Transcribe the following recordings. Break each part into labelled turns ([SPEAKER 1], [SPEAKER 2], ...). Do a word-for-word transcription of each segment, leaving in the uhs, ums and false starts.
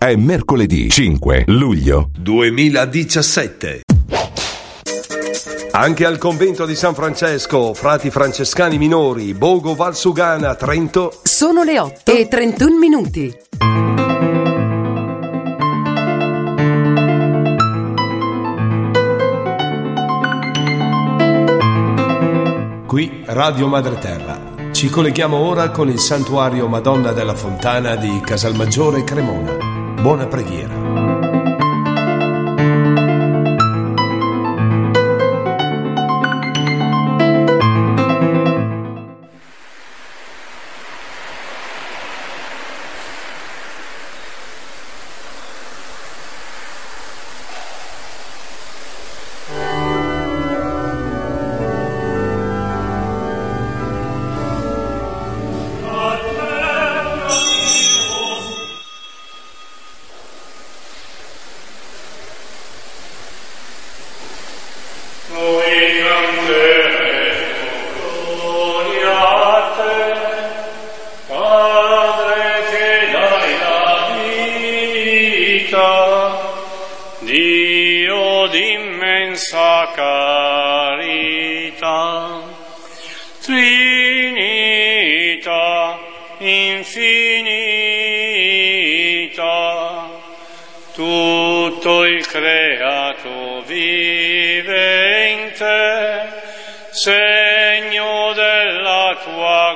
[SPEAKER 1] È mercoledì cinque luglio
[SPEAKER 2] duemiladiciassette. Anche al convento di San Francesco, frati francescani minori, Bogo Valsugana, Trento.
[SPEAKER 3] Sono le otto e trentuno minuti.
[SPEAKER 2] Qui Radio Madre Terra. Ci colleghiamo ora con il santuario Madonna della Fontana di Casalmaggiore Cremona. Buona preghiera.
[SPEAKER 4] Dio d'immensa carità, Trinità infinita, tutto il creato vive in te, segno della tua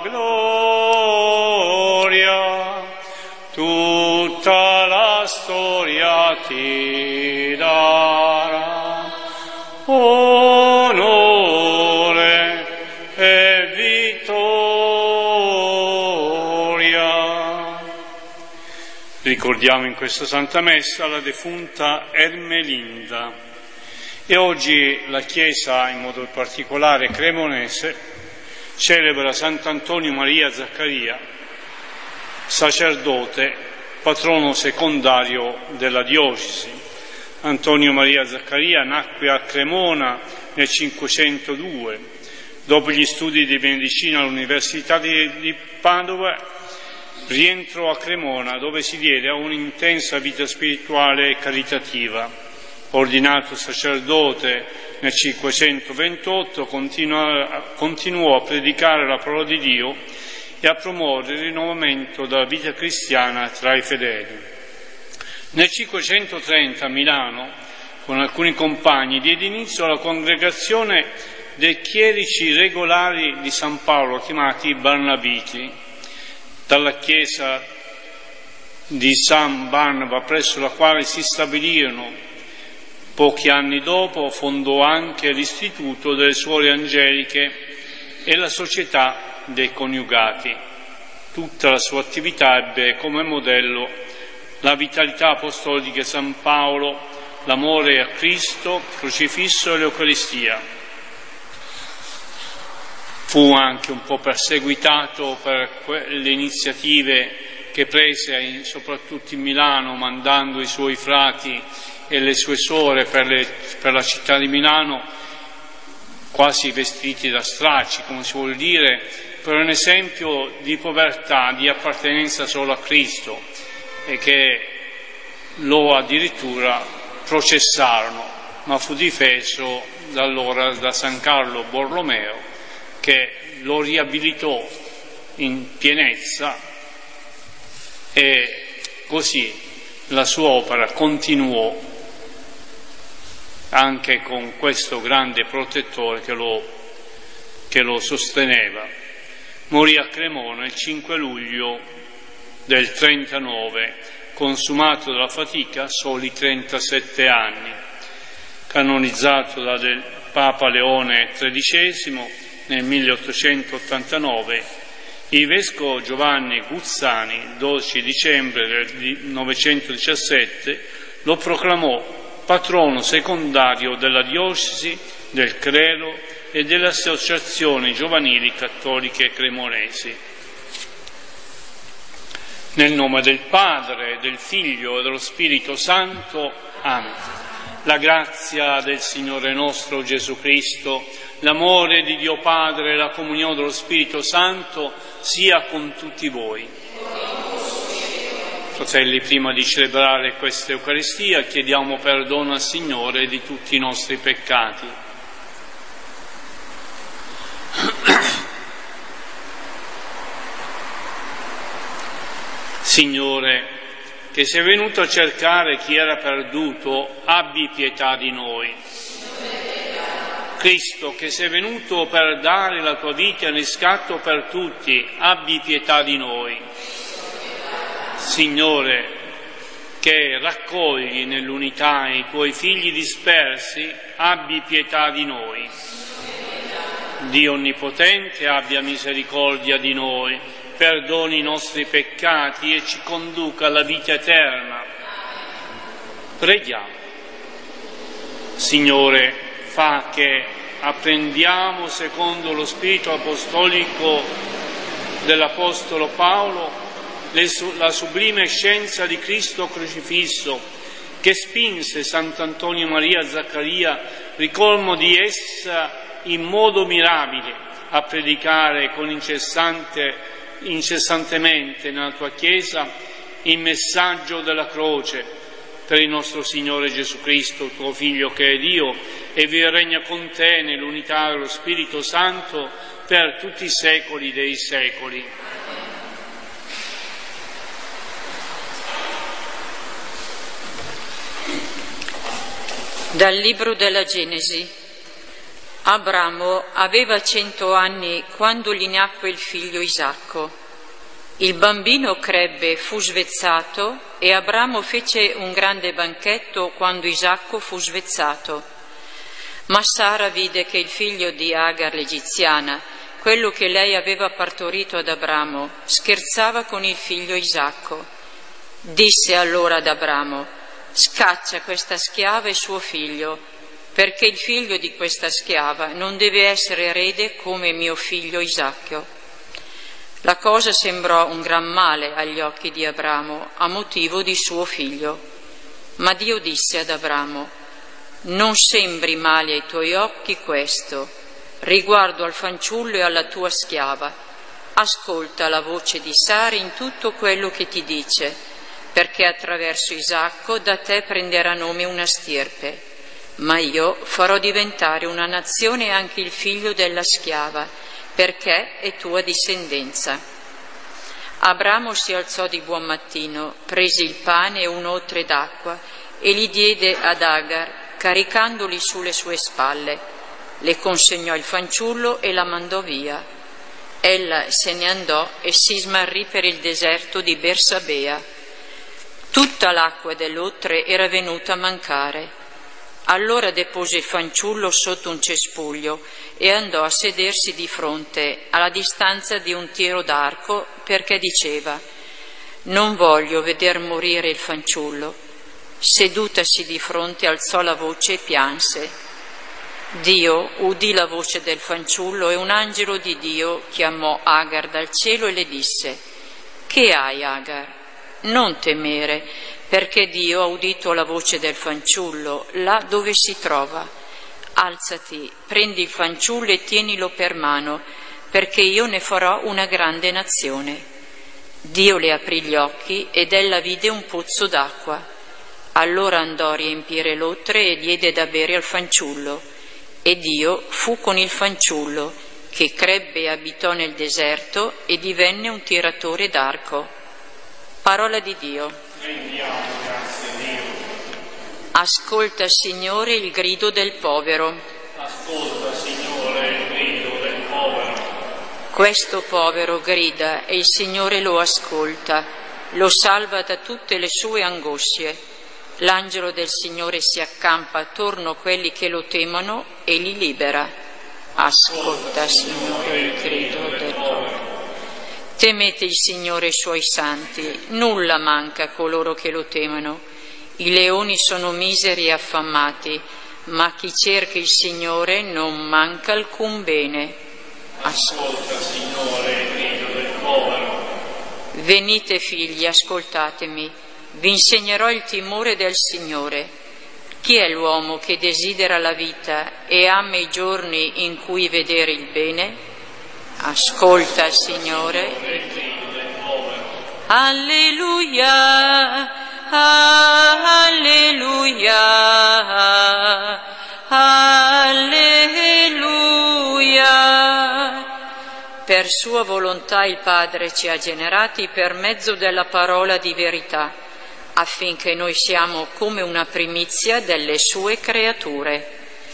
[SPEAKER 4] gloria, tutta la storia ti darà onore e vittoria. Ricordiamo in questa Santa Messa la defunta Ermelinda e oggi la Chiesa, in modo particolare cremonese, celebra Sant'Antonio Maria Zaccaria, sacerdote, patrono secondario della diocesi. Antonio Maria Zaccaria nacque a Cremona nel cinquecentodue. Dopo gli studi di medicina all'Università di, di Padova, rientrò a Cremona, dove si diede a un'intensa vita spirituale e caritativa. Ordinato sacerdote nel cinquecentoventotto, continuò, continuò a predicare la parola di Dio e a promuovere il rinnovamento della vita cristiana tra i fedeli. Nel cinquecentotrenta a Milano, con alcuni compagni, diede inizio alla congregazione dei chierici regolari di San Paolo, chiamati Barnabiti. Dalla chiesa di San Barnaba, presso la quale si stabilirono, pochi anni dopo fondò anche l'Istituto delle Suore Angeliche e la Società dei Coniugati. Tutta la sua attività ebbe come modello la vitalità apostolica di San Paolo, l'amore a Cristo, crocifisso e l'Eucaristia. Fu anche un po' perseguitato per le iniziative che prese soprattutto in Milano, mandando i suoi frati e le sue suore per, le, per la città di Milano, quasi vestiti da stracci, come si vuol dire, per un esempio di povertà, di appartenenza solo a Cristo, e che lo addirittura processarono, ma fu difeso da allora da San Carlo Borromeo, che lo riabilitò in pienezza, e così la sua opera continuò anche con questo grande protettore che lo, che lo sosteneva. Morì a Cremona il cinque luglio del trentanove, consumato dalla fatica a soli trentasette anni, canonizzato da del Papa Leone tredicesimo nel milleottocentottantanove. Il vescovo Giovanni Guzzani, dodici dicembre del novecentodiciassette, lo proclamò patrono secondario della diocesi, del clero e delle associazioni giovanili cattoliche cremonesi. Nel nome del Padre, del Figlio e dello Spirito Santo. Amen. La grazia del Signore nostro Gesù Cristo, l'amore di Dio Padre e la comunione dello Spirito Santo sia con tutti voi. Fratelli, prima di celebrare questa Eucaristia chiediamo perdono al Signore di tutti i nostri peccati. Signore, che sei venuto a cercare chi era perduto, abbi pietà di noi. Cristo, che sei venuto per dare la tua vita in riscatto per tutti, abbi pietà di noi. Signore, che raccogli nell'unità i tuoi figli dispersi, abbi pietà di noi. Dio Onnipotente, abbia misericordia di noi, perdoni i nostri peccati e ci conduca alla vita eterna. Preghiamo. Signore, fa che apprendiamo secondo lo spirito apostolico dell'Apostolo Paolo la sublime scienza di Cristo crocifisso, che spinse Sant'Antonio Maria Zaccaria, ricolmo di essa in modo mirabile, a predicare con incessante, incessantemente nella tua Chiesa il messaggio della croce per il nostro Signore Gesù Cristo, tuo Figlio che è Dio, e vi regna con te nell'unità dello Spirito Santo per tutti i secoli dei secoli.
[SPEAKER 5] Dal libro della Genesi. Abramo aveva cento anni quando gli nacque il figlio Isacco. Il bambino crebbe, fu svezzato, e Abramo fece un grande banchetto quando Isacco fu svezzato. Ma Sara vide che il figlio di Agar l'egiziana, quello che lei aveva partorito ad Abramo, scherzava con il figlio Isacco. Disse allora ad Abramo: scaccia questa schiava e suo figlio, perché il figlio di questa schiava non deve essere erede come mio figlio Isacco. La cosa sembrò un gran male agli occhi di Abramo a motivo di suo figlio. Ma Dio disse ad Abramo: non sembri male ai tuoi occhi questo, riguardo al fanciullo e alla tua schiava. Ascolta la voce di Sara in tutto quello che ti dice, perché attraverso Isacco da te prenderà nome una stirpe, ma io farò diventare una nazione anche il figlio della schiava, perché è tua discendenza. Abramo si alzò di buon mattino, prese il pane e un otre d'acqua e li diede ad Agar, caricandoli sulle sue spalle. Le consegnò il fanciullo e la mandò via. Ella se ne andò e si smarrì per il deserto di Bersabea. Tutta l'acqua dell'otre era venuta a mancare. Allora depose il fanciullo sotto un cespuglio e andò a sedersi di fronte, alla distanza di un tiro d'arco, perché diceva: non voglio veder morire il fanciullo. Sedutasi di fronte alzò la voce e pianse. Dio udì la voce del fanciullo e un angelo di Dio chiamò Agar dal cielo e le disse: che hai, Agar? Non temere, perché Dio ha udito la voce del fanciullo là dove si trova. Alzati, prendi il fanciullo e tienilo per mano, perché io ne farò una grande nazione. Dio le aprì gli occhi ed ella vide un pozzo d'acqua. Allora andò a riempire l'otre e diede da bere al fanciullo. E Dio fu con il fanciullo, che crebbe e abitò nel deserto e divenne un tiratore d'arco. Parola di Dio.
[SPEAKER 4] Rendiamo grazie a Dio.
[SPEAKER 5] Ascolta, Signore, il grido del povero.
[SPEAKER 4] Ascolta, Signore, il grido del povero.
[SPEAKER 5] Questo povero grida e il Signore lo ascolta, lo salva da tutte le sue angosce. L'angelo del Signore si accampa attorno a quelli che lo temono e li libera. Ascolta, Signore, il grido del povero. Temete il Signore e i suoi santi, nulla manca a coloro che lo temono. I leoni sono miseri e affamati, ma chi cerca il Signore non manca alcun bene.
[SPEAKER 4] Ascolta, Signore, il grido del povero.
[SPEAKER 5] Venite figli, ascoltatemi, vi insegnerò il timore del Signore. Chi è l'uomo che desidera la vita e ama i giorni in cui vedere il bene? Ascolta, Signore. Alleluia, alleluia, alleluia. Per sua volontà il Padre ci ha generati per mezzo della parola di verità, affinché noi siamo come una primizia delle sue creature.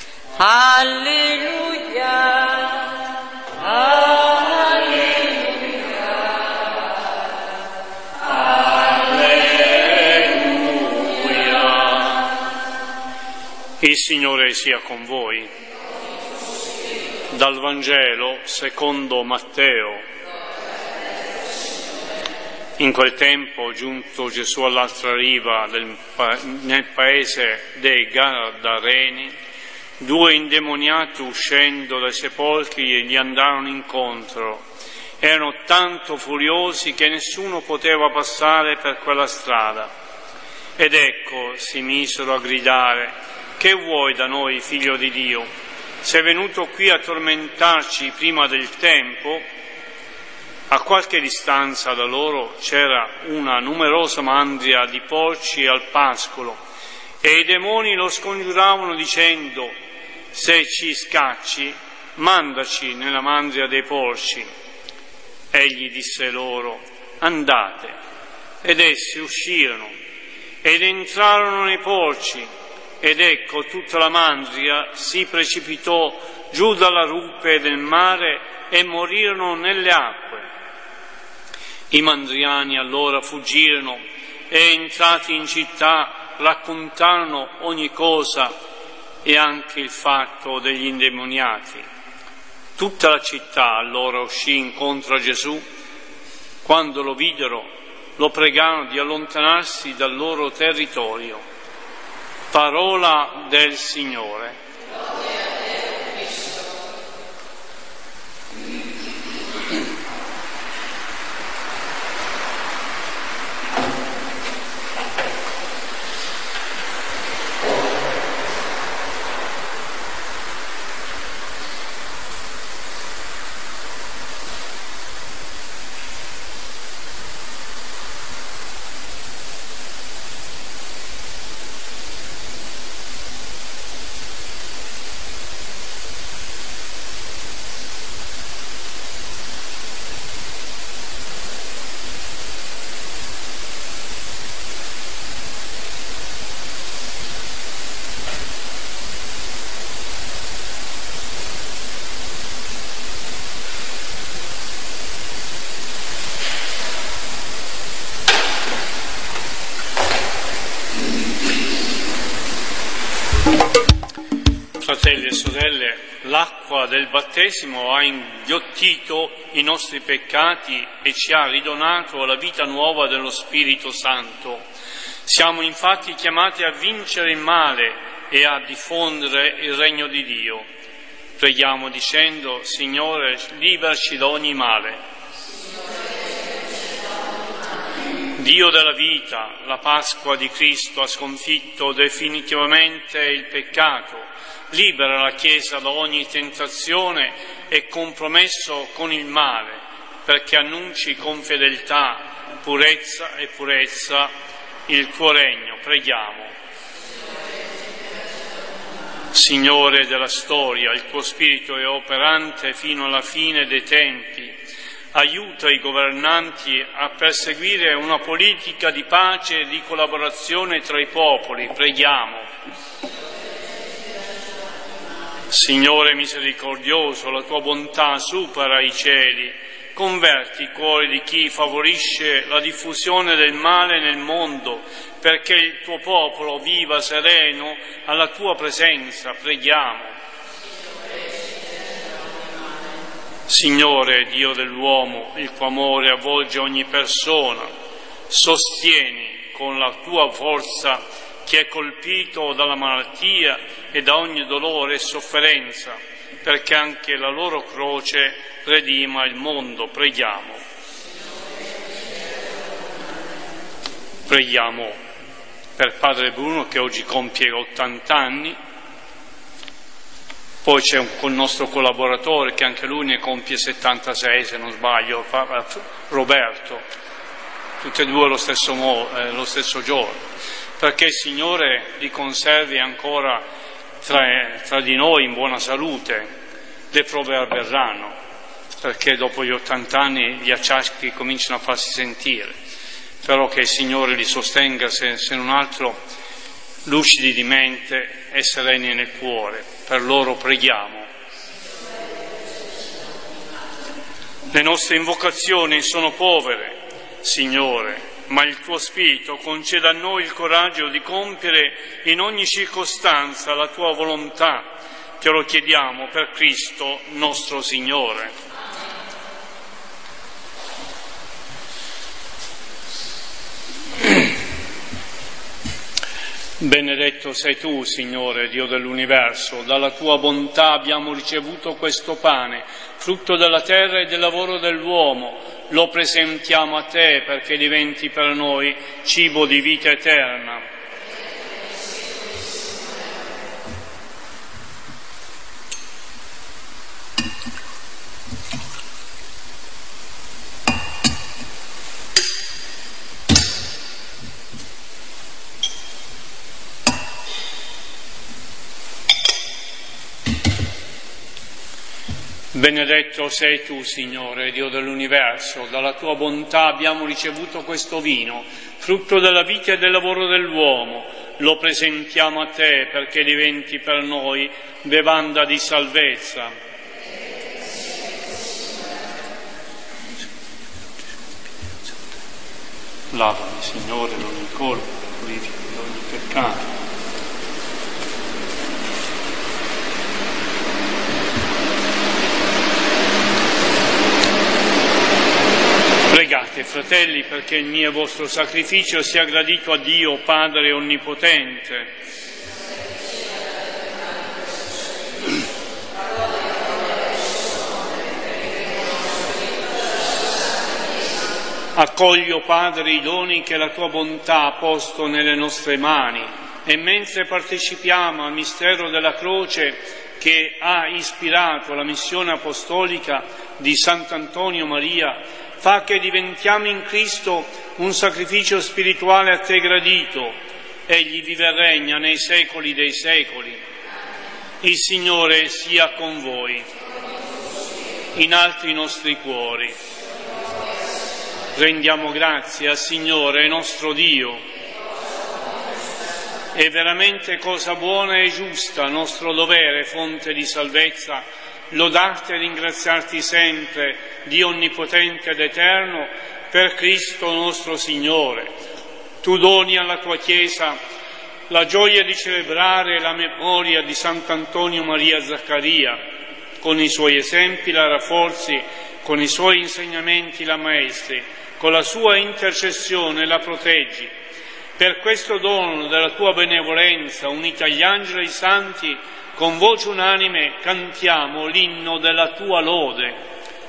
[SPEAKER 5] Alleluia, alleluia,
[SPEAKER 4] alleluia. Il Signore sia con voi. Dal Vangelo secondo Matteo. In quel tempo, giunto Gesù all'altra riva del, nel paese dei Gadareni, due indemoniati uscendo dai sepolcri gli andarono incontro. Erano tanto furiosi che nessuno poteva passare per quella strada. Ed ecco, si misero a gridare: «Che vuoi da noi, figlio di Dio? Sei venuto qui a tormentarci prima del tempo?» A qualche distanza da loro c'era una numerosa mandria di porci al pascolo, e i demoni lo scongiuravano dicendo: «Se ci scacci, mandaci nella mandria dei porci». Egli disse loro: «Andate». Ed essi uscirono ed entrarono nei porci, ed ecco tutta la mandria si precipitò giù dalla rupe del mare e morirono nelle acque. I mandriani allora fuggirono e, entrati in città, raccontarono ogni cosa e anche il fatto degli indemoniati. Tutta la città allora uscì incontro a Gesù. Quando lo videro, lo pregarono di allontanarsi dal loro territorio. Parola del Signore. Fratelli e sorelle, l'acqua del battesimo ha inghiottito i nostri peccati e ci ha ridonato la vita nuova dello Spirito Santo. Siamo infatti chiamati a vincere il male e a diffondere il regno di Dio. Preghiamo dicendo: Signore, liberaci da ogni male. Dio della vita, la Pasqua di Cristo ha sconfitto definitivamente il peccato. Libera la Chiesa da ogni tentazione e compromesso con il male, perché annunci con fedeltà, purezza e purezza il tuo regno. Preghiamo. Signore della storia, il tuo Spirito è operante fino alla fine dei tempi. Aiuta i governanti a perseguire una politica di pace e di collaborazione tra i popoli. Preghiamo. Signore misericordioso, la tua bontà supera i cieli. Converti i cuori di chi favorisce la diffusione del male nel mondo, perché il tuo popolo viva sereno alla tua presenza. Preghiamo. Signore, Dio dell'uomo, il tuo amore avvolge ogni persona. Sostieni con la tua forza chi è colpito dalla malattia e da ogni dolore e sofferenza, perché anche la loro croce redima il mondo. Preghiamo. Preghiamo per Padre Bruno, che oggi compie ottanta anni. Poi c'è un, un nostro collaboratore che anche lui ne compie settantasei, se non sbaglio, Roberto. tutte e due lo stesso, mo, eh, lo stesso giorno, perché il Signore li conservi ancora tra, tra di noi in buona salute. Le prove avverranno, perché dopo gli ottanta anni gli acciacchi cominciano a farsi sentire, però che il Signore li sostenga, se, se non altro lucidi di mente e sereni nel cuore. Per loro preghiamo. Le nostre invocazioni sono povere, Signore, ma il Tuo Spirito conceda a noi il coraggio di compiere in ogni circostanza la Tua volontà. Te lo chiediamo per Cristo nostro Signore. Benedetto sei Tu, Signore, Dio dell'universo, dalla Tua bontà abbiamo ricevuto questo pane, frutto della terra e del lavoro dell'uomo. Lo presentiamo a Te perché diventi per noi cibo di vita eterna. Benedetto sei Tu, Signore, Dio dell'universo, dalla Tua bontà abbiamo ricevuto questo vino, frutto della vita e del lavoro dell'uomo. Lo presentiamo a Te perché diventi per noi bevanda di salvezza. Lavami, Signore, da ogni colpa, purifica da ogni peccato. Pregate, fratelli, perché il mio e vostro sacrificio sia gradito a Dio, Padre Onnipotente. Accoglio, Padre, i doni che la Tua bontà ha posto nelle nostre mani e mentre partecipiamo al mistero della croce che ha ispirato la missione apostolica di Sant'Antonio Maria, fa che diventiamo in Cristo un sacrificio spirituale a Te gradito. Egli vive e regna nei secoli dei secoli. Il Signore sia con voi. Inalti i nostri cuori. Rendiamo grazie al Signore nostro Dio. È veramente cosa buona e giusta, nostro dovere, fonte di salvezza, lodarti e ringraziarti sempre, Dio onnipotente ed eterno, per Cristo nostro Signore. Tu doni alla Tua Chiesa la gioia di celebrare la memoria di Sant'Antonio Maria Zaccaria. Con i Suoi esempi la rafforzi, con i Suoi insegnamenti la maestri, con la Sua intercessione la proteggi. Per questo dono della Tua benevolenza, unita agli angeli e ai santi, con voce unanime cantiamo l'inno della Tua lode.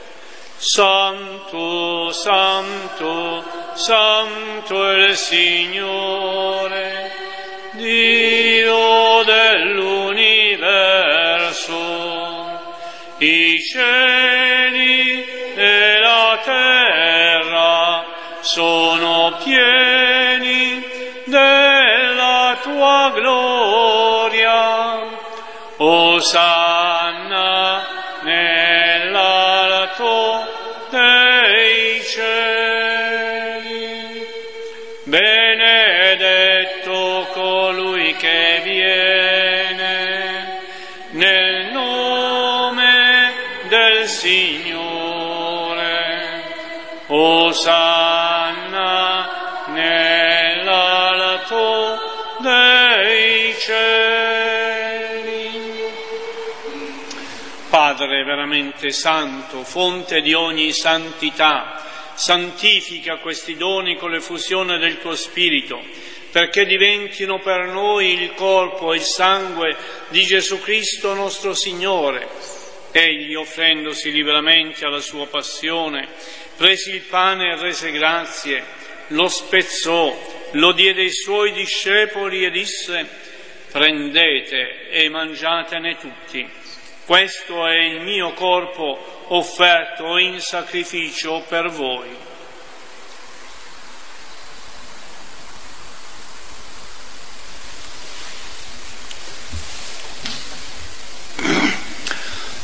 [SPEAKER 4] Santo, Santo, Santo è il Signore, Dio dell'universo. I cieli e la terra sono pieni della Tua gloria. Osanna nell'alto dei cieli. Benedetto colui che viene nel nome del Signore. Osanna nell'alto dei cieli. Padre veramente santo, fonte di ogni santità, santifica questi doni con l'effusione del Tuo Spirito, perché diventino per noi il corpo e il sangue di Gesù Cristo nostro Signore. Egli, offrendosi liberamente alla Sua passione, prese il pane e rese grazie, lo spezzò, lo diede ai Suoi discepoli e disse: prendete e mangiatene tutti. Questo è il mio corpo offerto in sacrificio per voi.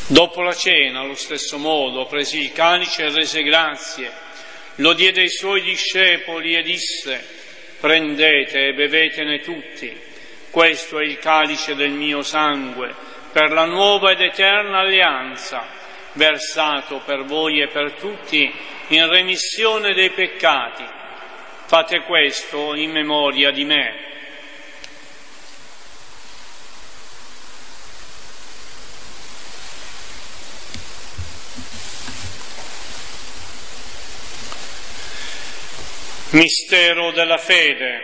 [SPEAKER 4] Dopo la cena, allo stesso modo, prese il calice e rese grazie, lo diede ai suoi discepoli e disse: prendete e bevetene tutti, questo è il calice del mio sangue, per la nuova ed eterna alleanza, versato per voi e per tutti in remissione dei peccati. Fate questo in memoria di me. Mistero della fede.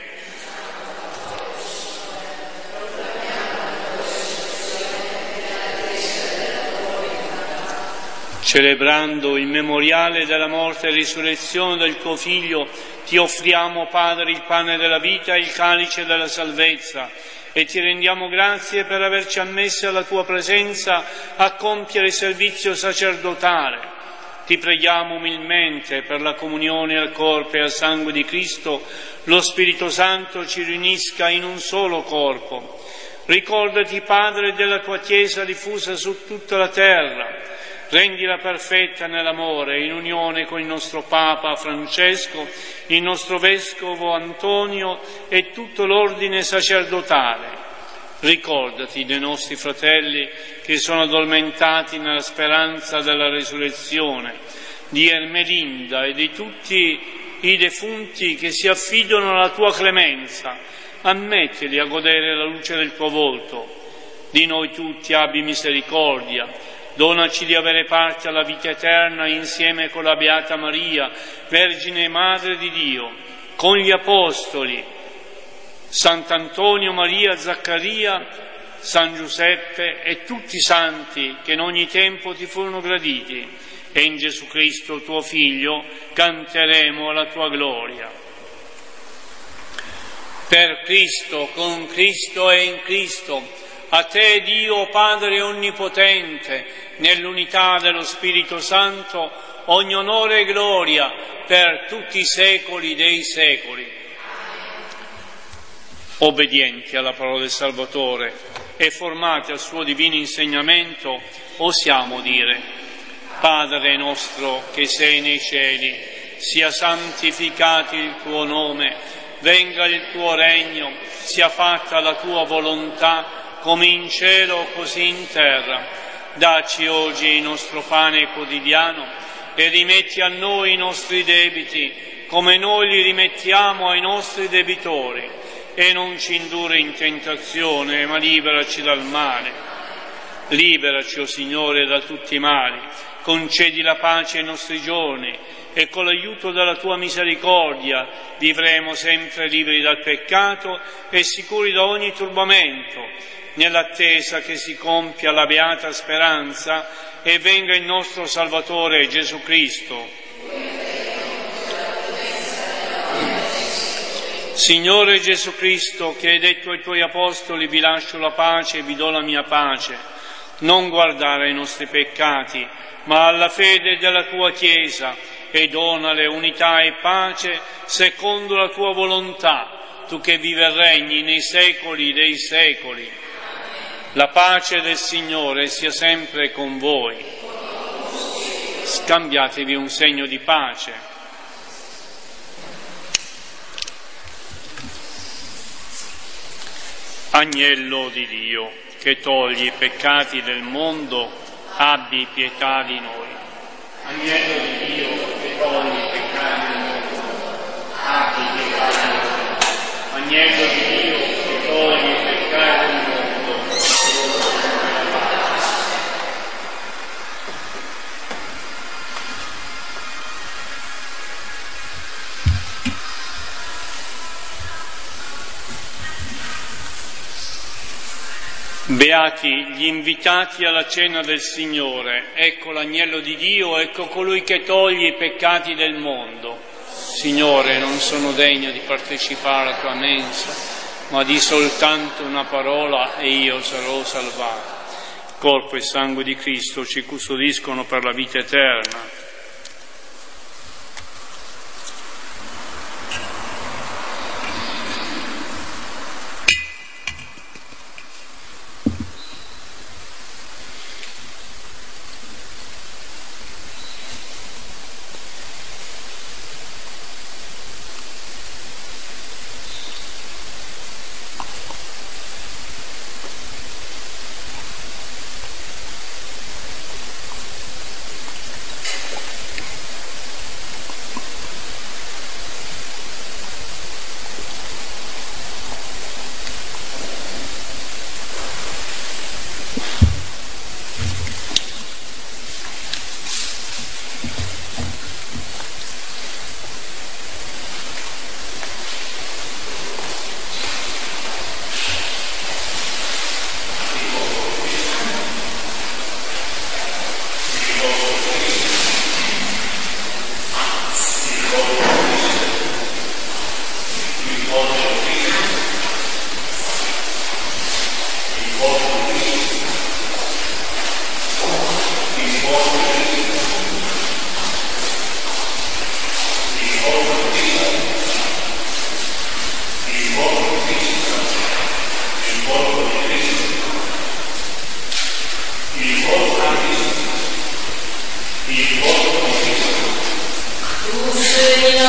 [SPEAKER 4] Celebrando il memoriale della morte e risurrezione del tuo Figlio, ti offriamo, Padre, il pane della vita e il calice della salvezza, e ti rendiamo grazie per averci ammessi alla tua presenza a compiere il servizio sacerdotale. Ti preghiamo umilmente per la comunione al corpo e al sangue di Cristo, lo Spirito Santo ci riunisca in un solo corpo. Ricordati, Padre, della tua Chiesa diffusa su tutta la terra, rendila perfetta nell'amore, in unione con il nostro Papa Francesco, il nostro Vescovo Antonio e tutto l'ordine sacerdotale. Ricordati dei nostri fratelli che sono addormentati nella speranza della resurrezione, di Ermelinda e di tutti i defunti che si affidano alla tua clemenza. Ammettili a godere la luce del tuo volto. Di noi tutti abbi misericordia. Donaci di avere parte alla vita eterna insieme con la Beata Maria, Vergine e Madre di Dio, con gli Apostoli, Sant'Antonio Maria Zaccaria, San Giuseppe e tutti i santi che in ogni tempo ti furono graditi, e in Gesù Cristo tuo Figlio canteremo la tua gloria. Per Cristo, con Cristo e in Cristo, a te Dio Padre Onnipotente, nell'unità dello Spirito Santo, ogni onore e gloria per tutti i secoli dei secoli. Obbedienti alla parola del Salvatore e formati al suo divino insegnamento, osiamo dire: Padre nostro che sei nei cieli, sia santificato il tuo nome, venga il tuo regno, sia fatta la tua volontà, come in cielo così in terra. Dacci oggi il nostro pane quotidiano e rimetti a noi i nostri debiti, come noi li rimettiamo ai nostri debitori. E non ci indurre in tentazione, ma liberaci dal male. Liberaci, o Signore, da tutti i mali, concedi la pace ai nostri giorni, e con l'aiuto della tua misericordia vivremo sempre liberi dal peccato e sicuri da ogni turbamento, nell'attesa che si compia la beata speranza e venga il nostro Salvatore Gesù Cristo. Signore Gesù Cristo, che hai detto ai tuoi apostoli: vi lascio la pace e vi do la mia pace, non guardare ai nostri peccati, ma alla fede della tua Chiesa, e donale unità e pace secondo la tua volontà, tu che vivi e regni nei secoli dei secoli. La pace del Signore sia sempre con voi. Scambiatevi un segno di pace. Agnello di Dio, che togli i peccati del mondo, abbi pietà di noi. Agnello di Dio, che togli i peccati del mondo, abbi pietà di noi. Agnello di Dio, che togli i peccati del mondo. Beati gli invitati alla cena del Signore, ecco l'agnello di Dio, ecco colui che toglie i peccati del mondo. Signore, non sono degno di partecipare alla tua mensa, ma di soltanto una parola e io sarò salvato. Il corpo e il sangue di Cristo ci custodiscono per la vita eterna.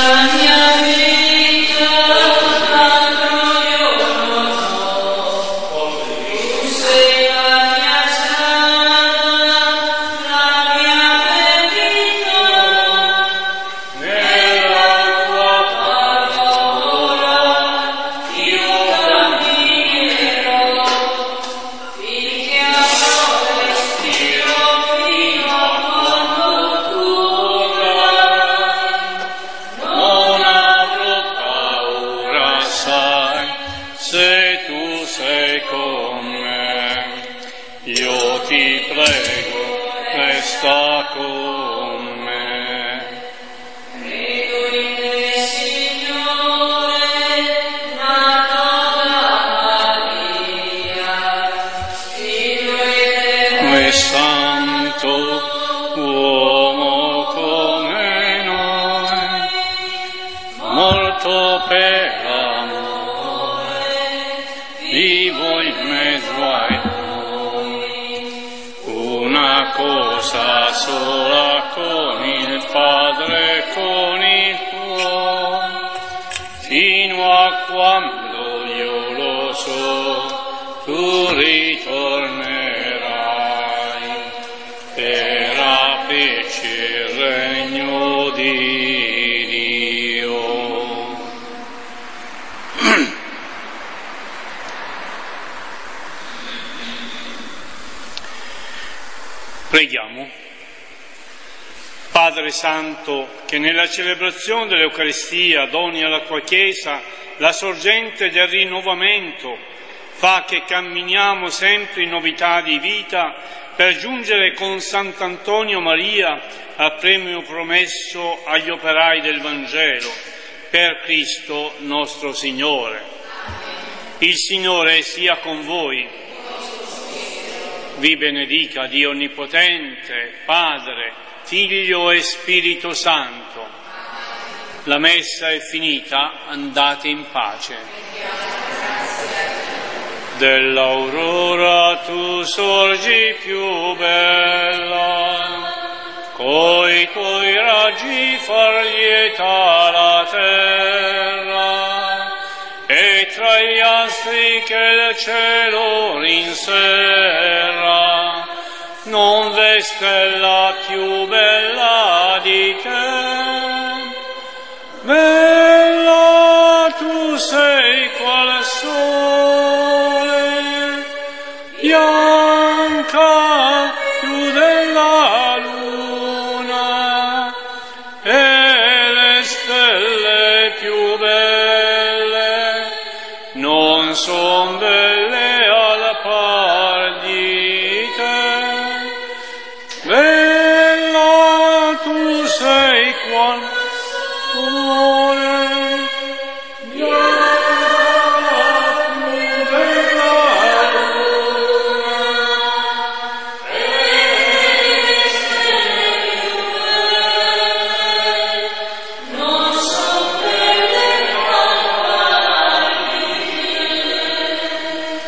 [SPEAKER 4] Preghiamo. Padre Santo, che nella celebrazione dell'Eucaristia doni alla tua Chiesa la sorgente del rinnovamento, fa che camminiamo sempre in novità di vita per giungere con Sant'Antonio Maria al premio promesso agli operai del Vangelo, per Cristo nostro Signore. Il Signore sia con voi. Vi benedica Dio Onnipotente, Padre, Figlio e Spirito Santo. La messa è finita, andate in pace. Dell'aurora tu sorgi più bella, coi tuoi raggi far lieta la terra, e tra gli astri che il cielo rinserra, non v'è stella più bella di te. Bella tu sei qual sole, bianca più della luna, e le stelle più belle non son belle al par di te. Bella tu sei qual sole, bianca più della luna, e le stelle più belle non son belle al par di te.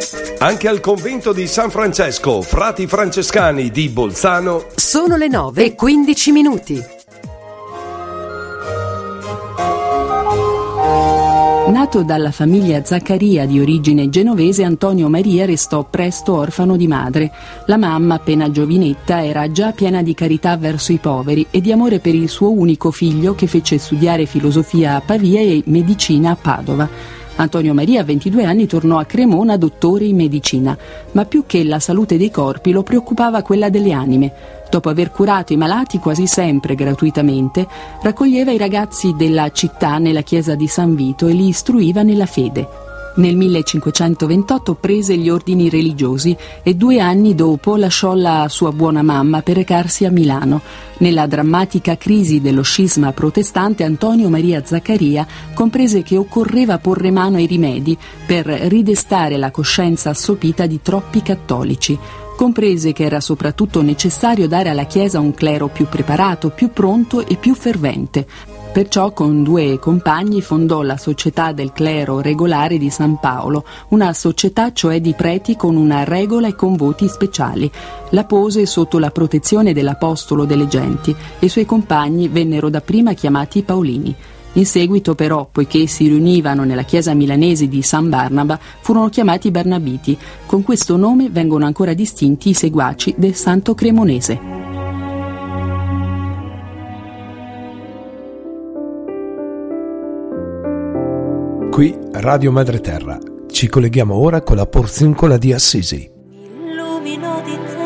[SPEAKER 2] Anche al convento di San Francesco, frati francescani di Bolzano.
[SPEAKER 3] Sono le nove e quindici minuti.
[SPEAKER 6] Nato dalla famiglia Zaccaria di origine genovese, Antonio Maria restò presto orfano di madre. La mamma, appena giovinetta, era già piena di carità verso i poveri e di amore per il suo unico figlio, che fece studiare filosofia a Pavia e medicina a Padova. Antonio Maria, a ventidue anni, tornò a Cremona dottore in medicina, ma più che la salute dei corpi lo preoccupava quella delle anime. Dopo aver curato i malati quasi sempre gratuitamente, raccoglieva i ragazzi della città nella chiesa di San Vito e li istruiva nella fede. Nel millecinquecentoventotto prese gli ordini religiosi e due anni dopo lasciò la sua buona mamma per recarsi a Milano. Nella drammatica crisi dello scisma protestante, Antonio Maria Zaccaria comprese che occorreva porre mano ai rimedi per ridestare la coscienza assopita di troppi cattolici. Comprese che era soprattutto necessario dare alla Chiesa un clero più preparato, più pronto e più fervente. Perciò con due compagni fondò la Società del Clero Regolare di San Paolo, una società cioè di preti con una regola e con voti speciali. La pose sotto la protezione dell'Apostolo delle Genti e i suoi compagni vennero dapprima chiamati Paolini. In seguito però, poiché si riunivano nella chiesa milanese di San Barnaba, furono chiamati Barnabiti. Con questo nome vengono ancora distinti i seguaci del santo cremonese.
[SPEAKER 2] Qui Radio Madre Terra. Ci colleghiamo ora con la Porziuncola di Assisi.
[SPEAKER 7] Illumino di te.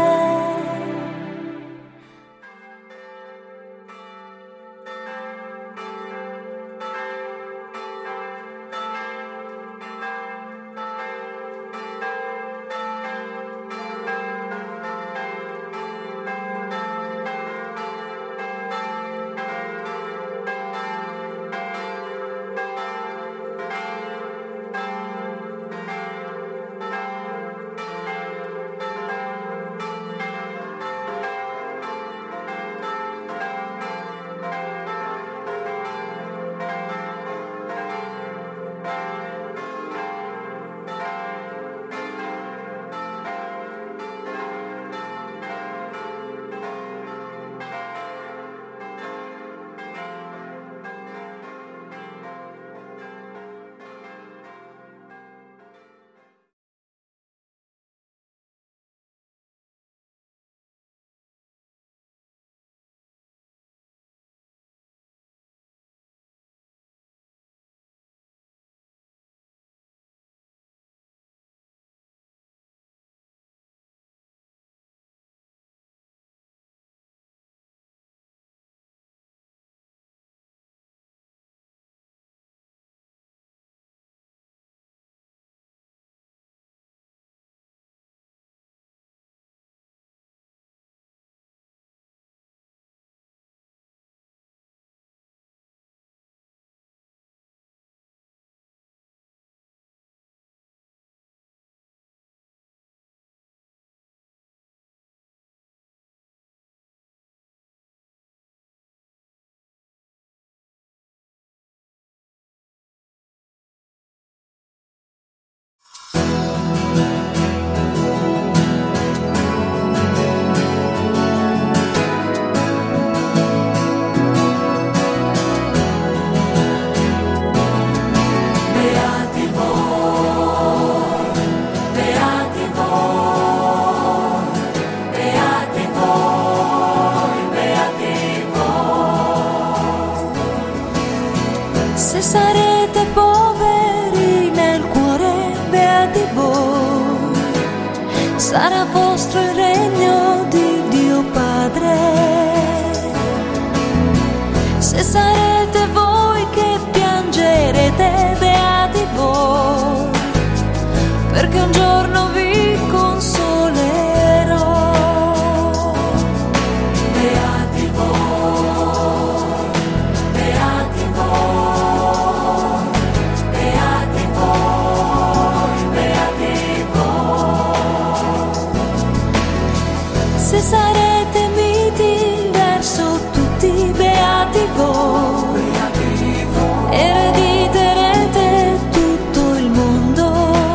[SPEAKER 8] Se sarete poveri nel cuore, beati voi, sarà vostro il regno di Dio Padre. Se sarete voi che piangerete, beati voi, perché un giorno vi consolerò. Beati voi, beati voi, beati voi, beati voi. Se sarete miti